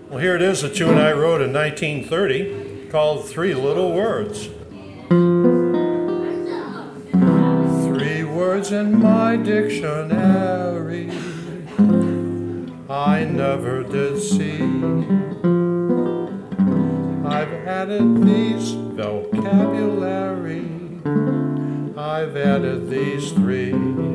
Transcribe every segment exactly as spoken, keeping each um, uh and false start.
Well, here it is, a tune I wrote in nineteen thirty called Three Little Words. Three words in my dictionary I never did see. I've added these vocabulary, I've added these three.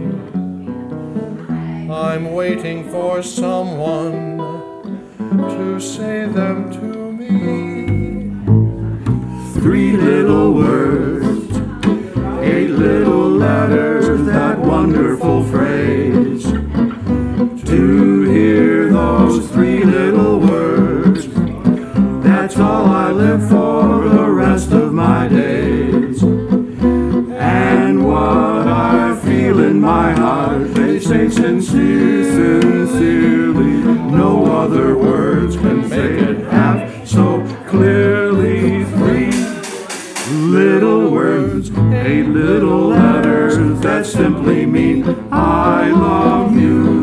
I'm waiting for someone to say them to me. Three little words, eight little letters, that wonderful phrase. To hear those three little words, that's all I live for the rest of my days. And what I feel in my heart, they say sincere, sincerely. No other words can make it half so clearly. Three little words, eight little letters, that simply mean I love you.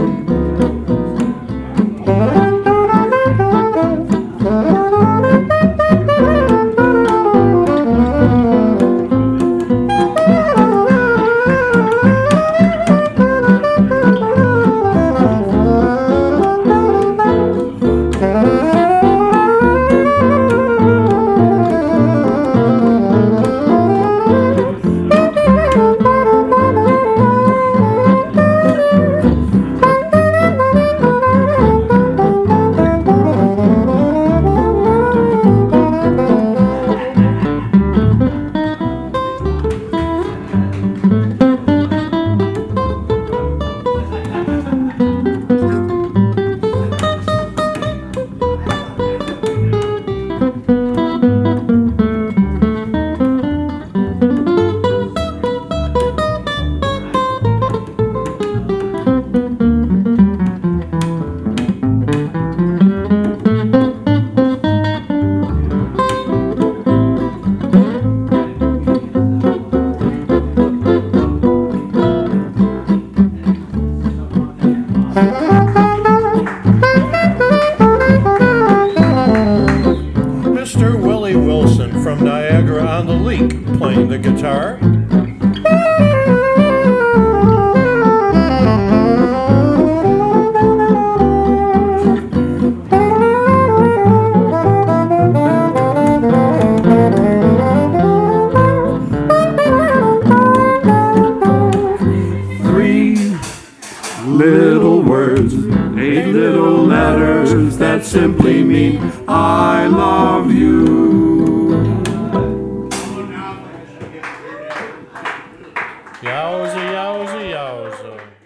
Mister Willie Wilson from Niagara-on-the-Lake playing the guitar. Three little words, eight little letters, that simply mean I love you. Yowza, yowza, yowza.